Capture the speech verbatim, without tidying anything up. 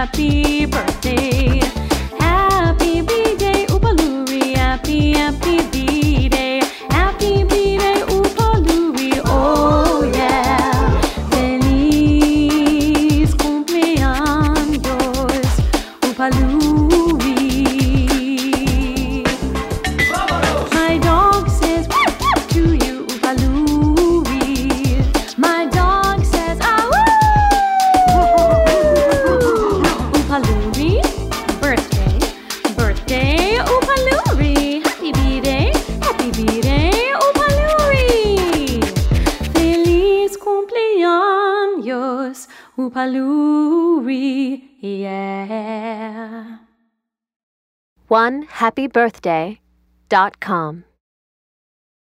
happy birthday. Happy B-Day, Upaluri, happy, happy B-Day. Happy B-Day, Upaluri, oh yeah. Feliz cumpleaños, Upaluri. My dog says to you, Upaluri. My dog says, ah, Upaluri, birthday, birthday, Upaluri. Happy B-Day, happy B-Day, Upaluri. Feliz cumpleaños, Upaluri, yeah. one happy birthday dot com